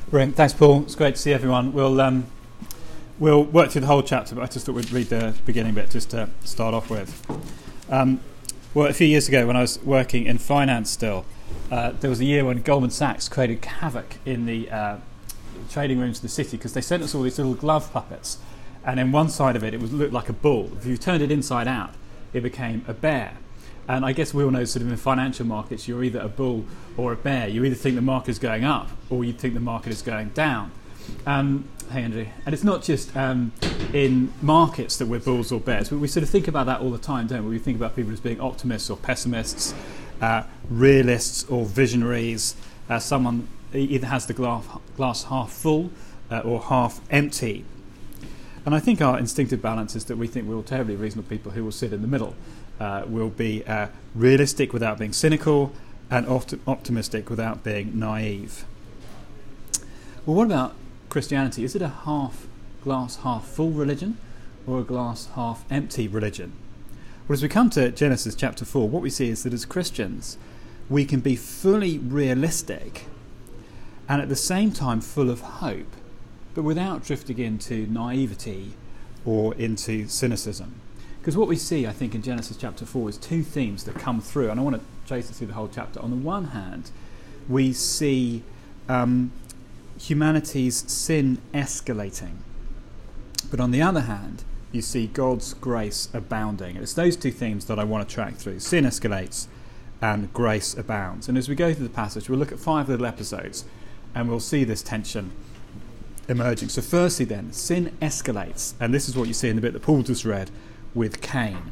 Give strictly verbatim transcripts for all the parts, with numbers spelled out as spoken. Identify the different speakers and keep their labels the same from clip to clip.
Speaker 1: Brilliant. Thanks, Paul. It's great to see everyone. We'll um, we'll work through the whole chapter, but I just thought we'd read the beginning bit just to start off with. Um, well, a few years ago when I was working in finance still, uh, there was a year when Goldman Sachs created havoc in the uh, trading rooms of the city because they sent us all these little glove puppets, and in one side of it, it was looked like a bull. If you turned it inside out, it became a bear. And I guess we all know sort of in financial markets, you're either a bull or a bear. You either think the market is going up or you think the market is going down. Um, hey, Andrew. And it's not just um, in markets that we're bulls or bears, but we sort of think about that all the time, don't we? We think about people as being optimists or pessimists, uh, realists or visionaries. Uh, someone either has the glass, glass half full uh, or half empty. And I think our instinctive balance is that we think we're all terribly reasonable people who will sit in the middle. Uh, will be uh, realistic without being cynical and opt- optimistic without being naive. Well, what about Christianity? Is it a half glass half full religion or a glass half empty religion? Well, as we come to Genesis chapter four, what we see is that as Christians we can be fully realistic and at the same time full of hope, but without drifting into naivety or into cynicism. Because what we see, I think, in Genesis chapter four is two themes that come through, and I want to trace it through the whole chapter. On the one hand, we see um, humanity's sin escalating. But on the other hand, you see God's grace abounding. And it's those two themes that I want to track through. Sin escalates and grace abounds. And as we go through the passage, we'll look at five little episodes, and we'll see this tension emerging. So firstly then, sin escalates. And this is what you see in the bit that Paul just read, with Cain.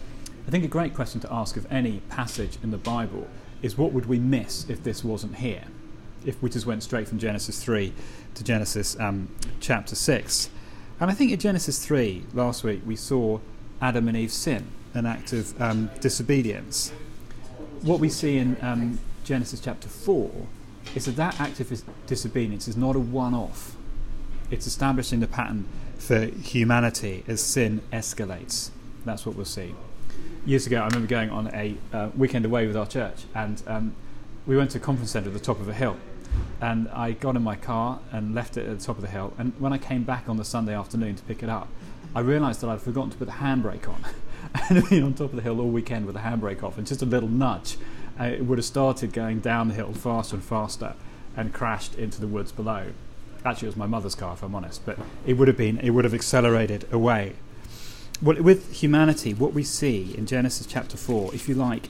Speaker 1: I think a great question to ask of any passage in the Bible is what would we miss if this wasn't here? If we just went straight from Genesis three to Genesis um, chapter six. And I think in Genesis three, last week, we saw Adam and Eve's sin, an act of um, disobedience. What we see in um, Genesis chapter four is that that act of disobedience is not a one-off. It's establishing the pattern for humanity as sin escalates. That's what we'll see. Years ago, I remember going on a uh, weekend away with our church, and um, we went to a conference centre at the top of a hill. And I got in my car and left it at the top of the hill. And when I came back on the Sunday afternoon to pick it up, I realised that I'd forgotten to put the handbrake on. And I'd been on top of the hill all weekend with the handbrake off, and just a little nudge, uh, it would have started going down the hill faster and faster and crashed into the woods below. Actually, it was my mother's car, if I'm honest, but it would have been, it would have accelerated away. Well, with humanity, what we see in Genesis chapter four, if you like,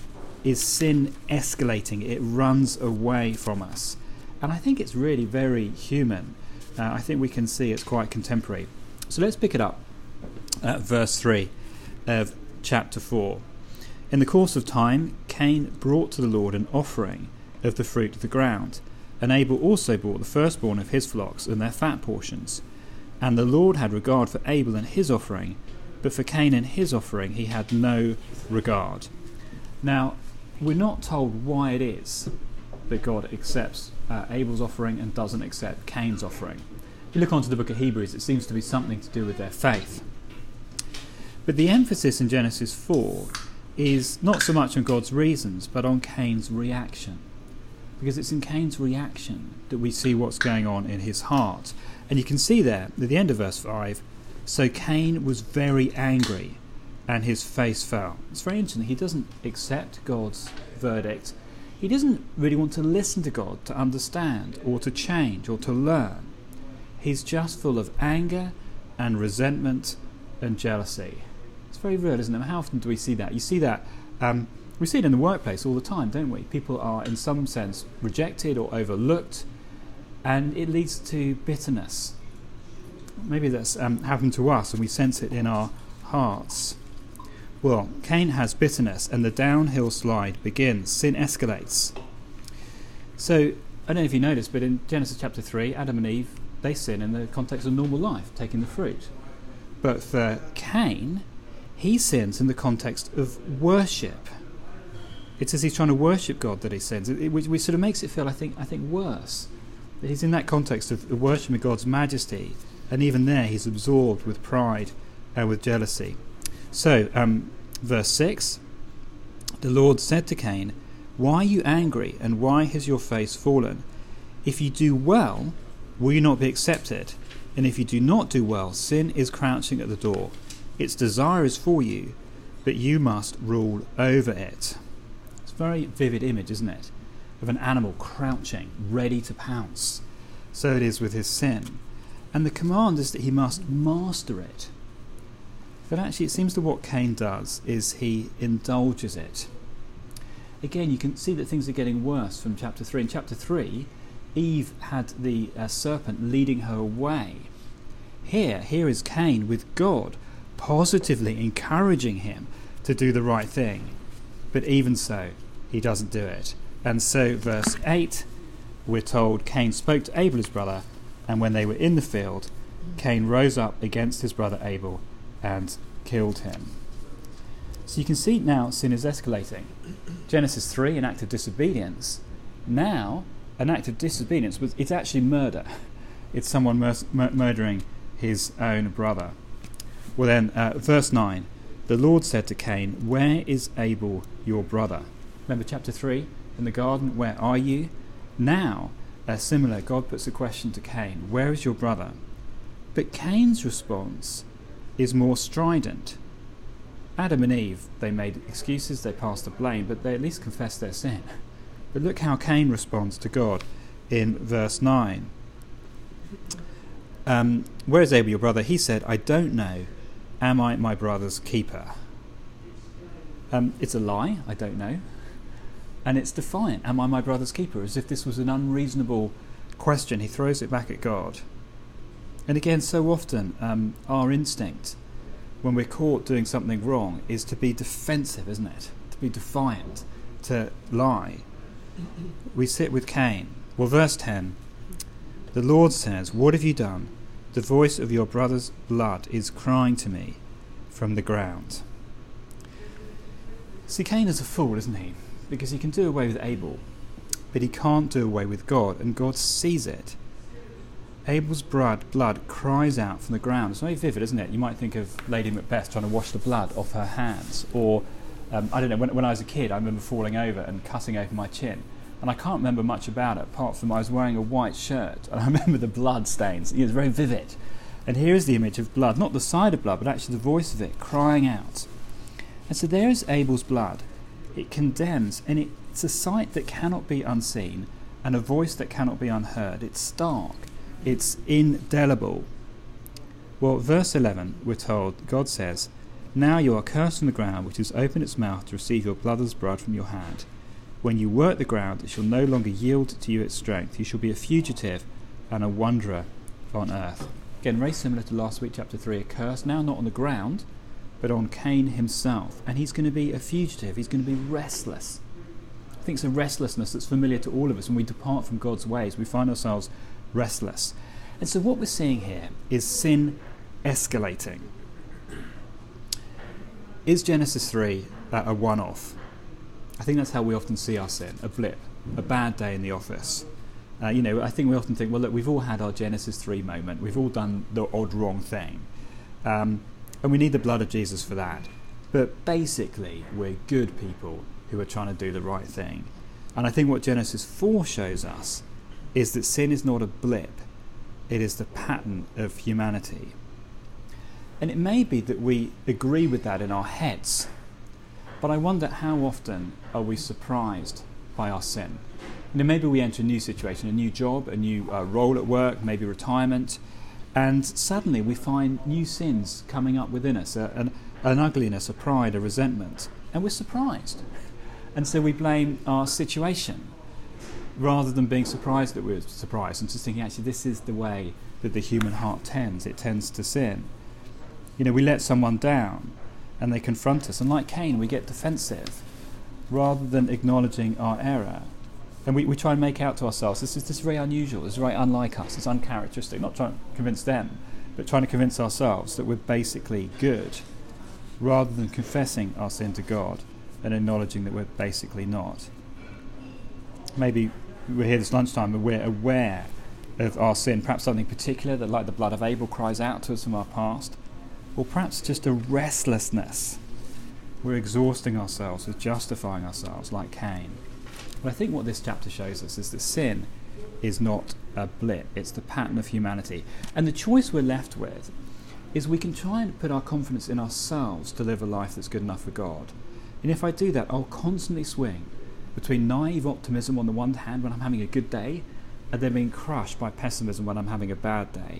Speaker 1: is sin escalating. It runs away from us. And I think it's really very human. Uh, I think we can see it's quite contemporary. So let's pick it up at verse three of chapter four. In the course of time, Cain brought to the Lord an offering of the fruit of the ground. And Abel also brought the firstborn of his flocks and their fat portions. And the Lord had regard for Abel and his offering, but for Cain and his offering he had no regard. Now, we're not told why it is that God accepts uh, Abel's offering and doesn't accept Cain's offering. If you look onto the book of Hebrews, it seems to be something to do with their faith. But the emphasis in Genesis four is not so much on God's reasons, but on Cain's reaction. Because it's in Cain's reaction that we see what's going on in his heart. And you can see there, at the end of verse five, so Cain was very angry and his face fell. It's very interesting. He doesn't accept God's verdict. He doesn't really want to listen to God, to understand or to change or to learn. He's just full of anger and resentment and jealousy. It's very real, isn't it? How often do we see that? You see that... Um, We see it in the workplace all the time, don't we? People are, in some sense, rejected or overlooked, and it leads to bitterness. Maybe that's um, happened to us, and we sense it in our hearts. Well, Cain has bitterness, and the downhill slide begins. Sin escalates. So, I don't know if you noticed, but in Genesis chapter three, Adam and Eve, they sin in the context of normal life, taking the fruit. But for Cain, he sins in the context of worship. It's as he's trying to worship God that he sins, it, it, which, which sort of makes it feel, I think, I think worse. That he's in that context of worshipping God's majesty, and even there he's absorbed with pride and with jealousy. So, um, verse six, the Lord said to Cain, "Why are you angry, and why has your face fallen? If you do well, will you not be accepted? And if you do not do well, sin is crouching at the door. Its desire is for you, but you must rule over it. It's a very vivid image, isn't it? Of an animal crouching, ready to pounce. So it is with his sin. And the command is that he must master it. But actually it seems that what Cain does is he indulges it. Again, you can see that things are getting worse from chapter three. In chapter three, Eve had the uh, serpent leading her away. Here, here is Cain with God positively encouraging him to do the right thing. But even so, he doesn't do it. And so, verse eight, we're told Cain spoke to Abel his brother, and when they were in the field, Cain rose up against his brother Abel and killed him. So you can see now sin is escalating. Genesis three, an act of disobedience. Now, an act of disobedience, it's actually murder. It's someone mur- mur- murdering his own brother. Well then, uh, verse nine, the Lord said to Cain, where is Abel your brother? Remember chapter three, in the garden, where are you? Now, uh, similar, God puts a question to Cain, where is your brother? But Cain's response is more strident. Adam and Eve, they made excuses, they passed the blame, but they at least confessed their sin. But look how Cain responds to God in verse nine. Um, where is Abel your brother? He said, I don't know. Am I my brother's keeper? Um, it's a lie, I don't know. And it's defiant. Am I my brother's keeper? As if this was an unreasonable question. He throws it back at God. And again, so often um, our instinct when we're caught doing something wrong is to be defensive, isn't it? To be defiant, to lie. We sit with Cain. Well, verse ten, the Lord says, what have you done? The voice of your brother's blood is crying to me from the ground. See, Cain is a fool, isn't he? Because he can do away with Abel, but he can't do away with God, and God sees it. Abel's blood, blood cries out from the ground. It's very vivid, isn't it? You might think of Lady Macbeth trying to wash the blood off her hands. Or, um, I don't know, when, when I was a kid, I remember falling over and cutting open my chin. And I can't remember much about it, apart from I was wearing a white shirt. And I remember the blood stains. It was very vivid. And here is the image of blood, not the side of blood, but actually the voice of it crying out. And so there is Abel's blood. It condemns, and it, it's a sight that cannot be unseen, and a voice that cannot be unheard. It's stark. It's indelible. Well, verse eleven, we're told, God says, now you are cursed from the ground, which has opened its mouth to receive your brother's blood from your hand. When you work the ground, it shall no longer yield to you its strength. You shall be a fugitive and a wanderer on earth. Again, very similar to last week, chapter three, a curse, now not on the ground, but on Cain himself. And he's going to be a fugitive. He's going to be restless. I think it's a restlessness that's familiar to all of us. When we depart from God's ways, we find ourselves restless. And so what we're seeing here is sin escalating. Is Genesis three uh, a one-off? I think that's how we often see our sin, a blip, a bad day in the office. Uh, you know, I think we often think, well, look, we've all had our Genesis three moment. We've all done the odd wrong thing. Um, and we need the blood of Jesus for that. But basically, we're good people who are trying to do the right thing. And I think what Genesis four shows us is that sin is not a blip. It is the pattern of humanity. And it may be that we agree with that in our heads. But I wonder, how often are we surprised by our sin? You know, maybe we enter a new situation, a new job, a new uh, role at work, maybe retirement, and suddenly we find new sins coming up within us, uh, an, an ugliness, a pride, a resentment, and we're surprised. And so we blame our situation, rather than being surprised that we're surprised, and just thinking, actually, this is the way that the human heart tends. It tends to sin. You know, we let someone down, and they confront us, and like Cain, we get defensive, rather than acknowledging our error. And we, we try and make out to ourselves, this is, this is very unusual, this is very unlike us, it's uncharacteristic, not trying to convince them, but trying to convince ourselves that we're basically good, rather than confessing our sin to God and acknowledging that we're basically not. Maybe we're here this lunchtime and we're aware of our sin, perhaps something particular that, like the blood of Abel, cries out to us from our past, or perhaps just a restlessness. We're exhausting ourselves with justifying ourselves like Cain. But I think what this chapter shows us is that sin is not a blip. It's the pattern of humanity. And the choice we're left with is we can try and put our confidence in ourselves to live a life that's good enough for God. And if I do that, I'll constantly swing between naive optimism on the one hand when I'm having a good day, and then being crushed by pessimism when I'm having a bad day.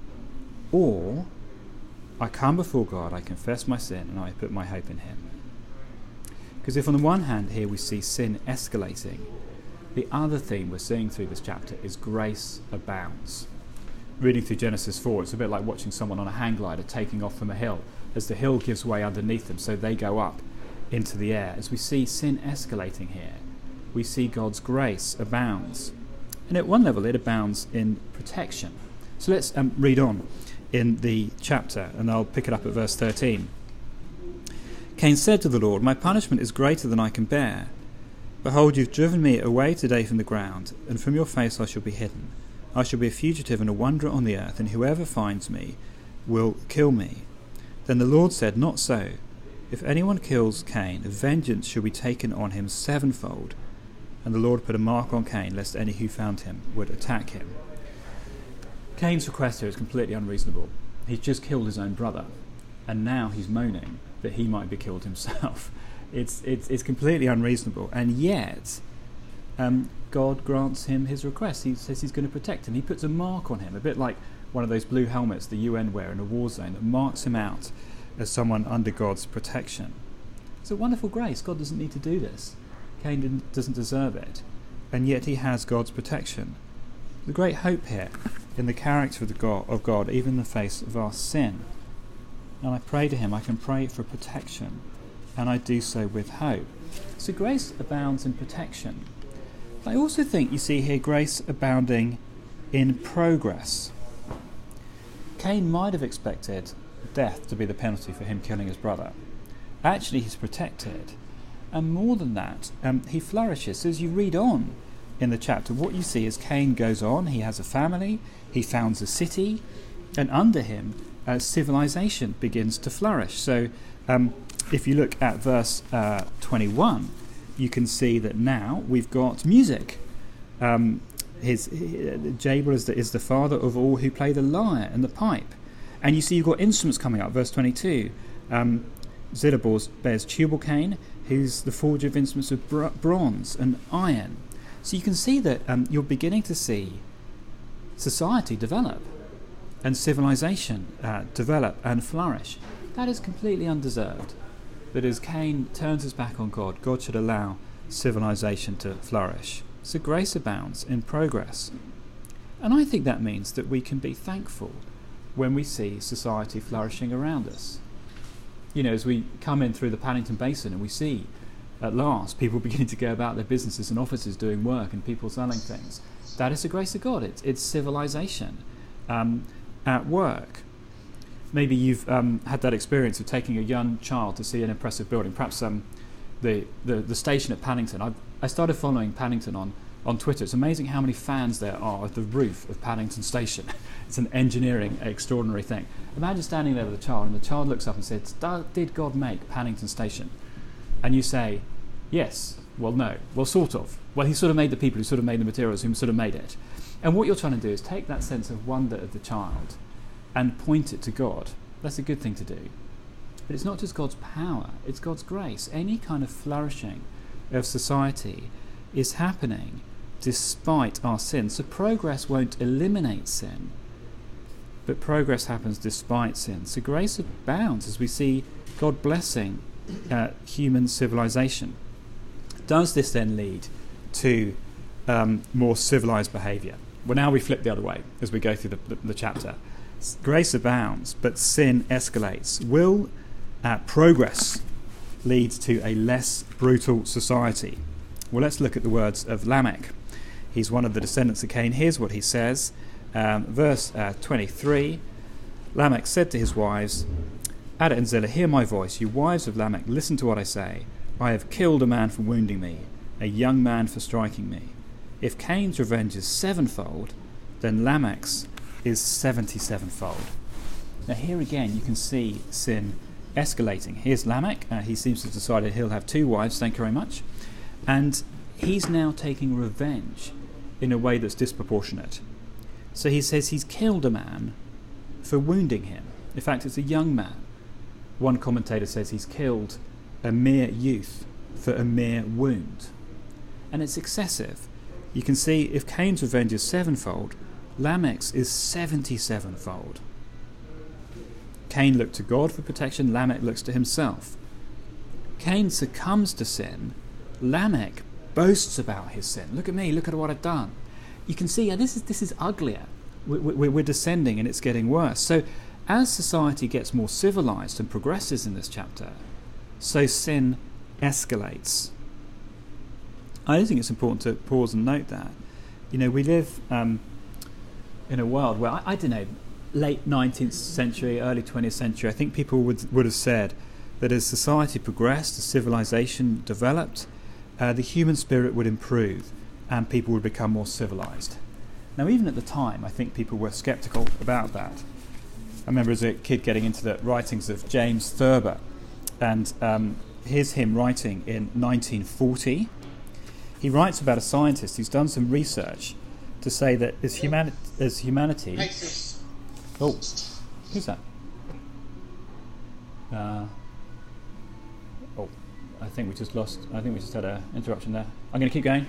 Speaker 1: Or I come before God, I confess my sin, and I put my hope in him. Because if on the one hand here we see sin escalating, the other theme we're seeing through this chapter is grace abounds. Reading through Genesis four, it's a bit like watching someone on a hang glider taking off from a hill. As the hill gives way underneath them, so they go up into the air. As we see sin escalating here, we see God's grace abounds. And at one level, it abounds in protection. So let's um, read on in the chapter, and I'll pick it up at verse thirteen. Cain said to the Lord, "My punishment is greater than I can bear. Behold, you've driven me away today from the ground, and from your face I shall be hidden. I shall be a fugitive and a wanderer on the earth, and whoever finds me will kill me." Then the Lord said, "Not so. If anyone kills Cain, vengeance shall be taken on him sevenfold." And the Lord put a mark on Cain, lest any who found him would attack him. Cain's request here is completely unreasonable. He's just killed his own brother, and now he's moaning that he might be killed himself. It's it's it's completely unreasonable, and yet um, God grants him his request. He says he's going to protect him. He puts a mark on him, a bit like one of those blue helmets the U N wear in a war zone that marks him out as someone under God's protection. It's a wonderful grace. God doesn't need to do this. Cain didn't, doesn't deserve it, and yet he has God's protection. The great hope here in the character of, the God, of God, even in the face of our sin. And I pray to him, I can pray for protection, and I do so with hope. So grace abounds in protection. I also think you see here grace abounding in progress. Cain might have expected death to be the penalty for him killing his brother. Actually, he's protected. And more than that, um, he flourishes. So as you read on in the chapter, what you see is Cain goes on, he has a family, he founds a city, and under him, uh, civilization begins to flourish. So um, if you look at verse uh, twenty-one, you can see that now we've got music. Um, his, his Jabal is the, is the father of all who play the lyre and the pipe. And you see you've got instruments coming up, verse twenty-two. Um, Zidabor bears Tubal-Cain, who's the forger of instruments of br- bronze and iron. So you can see that um, you're beginning to see society develop and civilization uh, develop and flourish. That is completely undeserved. That as Cain turns his back on God, God should allow civilization to flourish. So grace abounds in progress. And I think that means that we can be thankful when we see society flourishing around us. You know, as we come in through the Paddington Basin and we see, at last, people beginning to go about their businesses and offices doing work and people selling things. That is the grace of God. It's, it's civilization um, at work. Maybe you've um, had that experience of taking a young child to see an impressive building. Perhaps um, the, the the station at Paddington. I've, I started following Paddington on, on Twitter. It's amazing how many fans there are of the roof of Paddington Station. It's an engineering extraordinary thing. Imagine standing there with a child, and the child looks up and says, "Did God make Paddington Station?" And you say, "Yes." Well, no. Well, sort of. Well, he sort of made the people who sort of made the materials who sort of made it. And what you're trying to do is take that sense of wonder of the child and point it to God. That's a good thing to do. But it's not just God's power, it's God's grace. Any kind of flourishing of society is happening despite our sin. So progress won't eliminate sin, but progress happens despite sin. So grace abounds as we see God blessing uh, human civilization. Does this then lead to um, more civilized behaviour? Well, now we flip the other way as we go through the, the, the chapter. Grace abounds, but sin escalates. Will uh, progress lead to a less brutal society? Well, let's look at the words of Lamech. He's one of the descendants of Cain. Here's what he says. Um, verse uh, twenty-three. Lamech said to his wives, "Adah and Zillah, hear my voice. You wives of Lamech, listen to what I say. I have killed a man for wounding me, a young man for striking me. If Cain's revenge is sevenfold, then Lamech's is seventy-sevenfold." Now here again you can see sin escalating. Here's Lamech. Uh, he seems to have decided he'll have two wives, thank you very much. And he's now taking revenge. in a way that's disproportionate. So he says he's killed a man for wounding him. In fact, it's a young man. One commentator says he's killed a mere youth for a mere wound. And it's excessive. You can see if Cain's revenge is sevenfold, Lamech's is seventy-sevenfold. Cain looked to God for protection, Lamech looks to himself. Cain succumbs to sin, Lamech boasts about his sin. Look at me, look at what I've done. You can see, yeah, this is this is uglier. We're, we're descending and it's getting worse. So as society gets more civilized and progresses in this chapter, so sin escalates. I think it's important to pause and note that. You know, we live um, in a world where, I, I don't know, late nineteenth century, early twentieth century, I think people would would have said that as society progressed, as civilization developed, uh, the human spirit would improve and people would become more civilized. Now, even at the time, I think people were sceptical about that. I remember as a kid getting into the writings of James Thurber, and um, here's him writing in nineteen forty. He writes about a scientist who's done some research to say that as, humani- as humanity... Oh, who's that? Uh, oh, I think we just lost... I think we just had an interruption there. I'm going to keep going.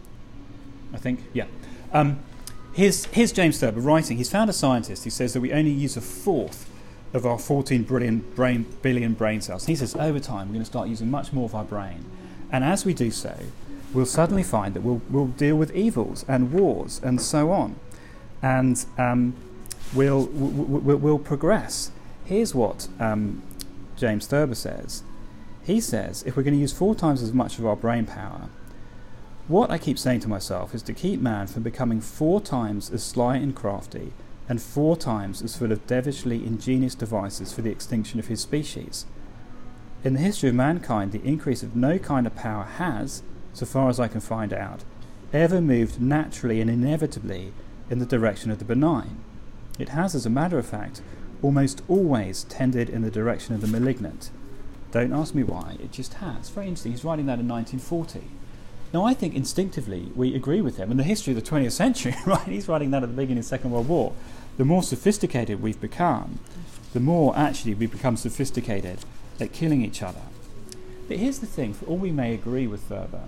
Speaker 1: I think, yeah. Um, here's, here's James Thurber writing. He's found a scientist who says that we only use a fourth of our fourteen billion brain, billion brain cells. He says over time we're going to start using much more of our brain. And as we do so, we'll suddenly find that we'll, we'll deal with evils and wars and so on. And um, we'll, we'll, we'll progress. Here's what um, James Thurber says. He says, if we're going to use four times as much of our brain power, what I keep saying to myself is to keep man from becoming four times as sly and crafty and four times as full of devilishly ingenious devices for the extinction of his species. In the history of mankind, the increase of no kind of power has, so far as I can find out, ever moved naturally and inevitably in the direction of the benign. It has, as a matter of fact, almost always tended in the direction of the malignant. Don't ask me why, it just has. Very interesting, he's writing that in nineteen forty. Now, I think instinctively we agree with him. In the history of the twentieth century, right, he's writing that at the beginning of the Second World War. The more sophisticated we've become, the more actually we become sophisticated at killing each other. But here's the thing, for all we may agree with Thurber,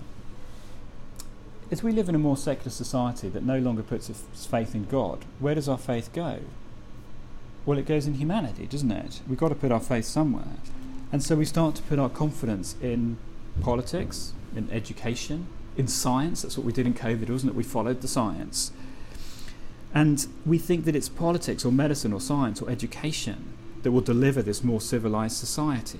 Speaker 1: is we live in a more secular society that no longer puts its faith in God. Where does our faith go? Well, it goes in humanity, doesn't it? We've got to put our faith somewhere. And so we start to put our confidence in politics, in education, in science. That's what we did in COVID, wasn't it? We followed the science. And we think that it's politics or medicine or science or education that will deliver this more civilized society.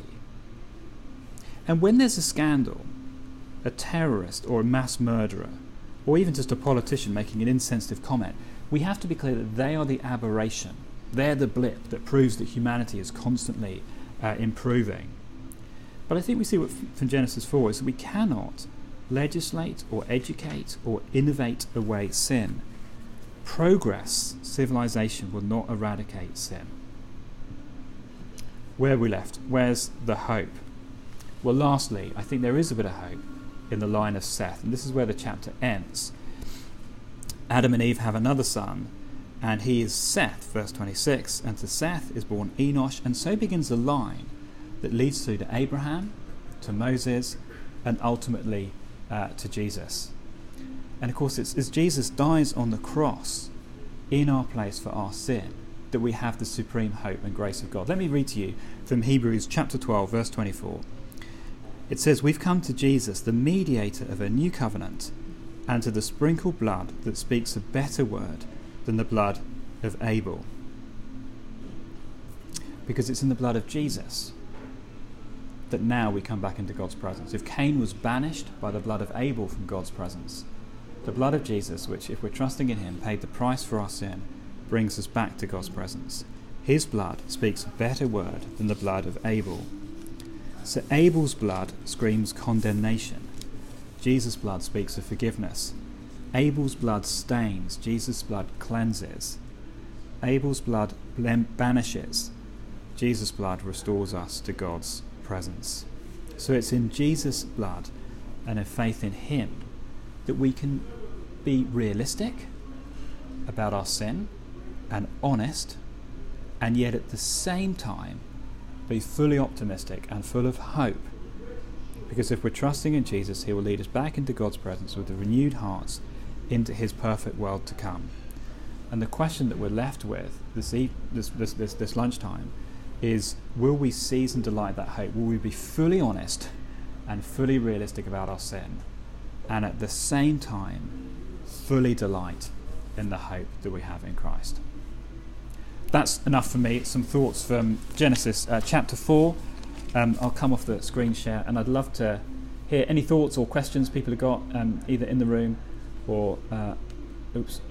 Speaker 1: And when there's a scandal, a terrorist or a mass murderer, or even just a politician making an insensitive comment, we have to be clear that they are the aberration. They're the blip that proves that humanity is constantly uh, improving. But I think we see what from Genesis four is that we cannot legislate or educate or innovate away sin. Progress, civilization, will not eradicate sin. Where are we left? Where's the hope? Well, lastly, I think there is a bit of hope in the line of Seth, and this is where the chapter ends. Adam and Eve have another son, and he is Seth, verse twenty-six, and to Seth is born Enosh, and so begins the line that leads through to Abraham, to Moses, and ultimately uh, to Jesus. And of course, it's as Jesus dies on the cross in our place for our sin that we have the supreme hope and grace of God. Let me read to you from Hebrews chapter twelve, verse twenty-four. It says, we've come to Jesus, the mediator of a new covenant, and to the sprinkled blood that speaks a better word than the blood of Abel. Because it's in the blood of Jesus that now we come back into God's presence. If Cain was banished by the blood of Abel from God's presence, the blood of Jesus, which if we're trusting in him, paid the price for our sin, brings us back to God's presence. His blood speaks a better word than the blood of Abel. So Abel's blood screams condemnation. Jesus' blood speaks of forgiveness. Abel's blood stains. Jesus' blood cleanses. Abel's blood banishes. Jesus' blood restores us to God's presence. So it's in Jesus' blood and in faith in him that we can be realistic about our sin and honest, and yet at the same time be fully optimistic and full of hope. Because if we're trusting in Jesus, he will lead us back into God's presence with the renewed hearts into his perfect world to come. And the question that we're left with this, e- this, this, this, this lunchtime is, will we seize and delight that hope? Will we be fully honest and fully realistic about our sin, and at the same time fully delight in the hope that we have in Christ? That's enough for me. Some thoughts from Genesis uh, chapter four. Um, I'll come off the screen share, and I'd love to hear any thoughts or questions people have got, um, either in the room or uh, oops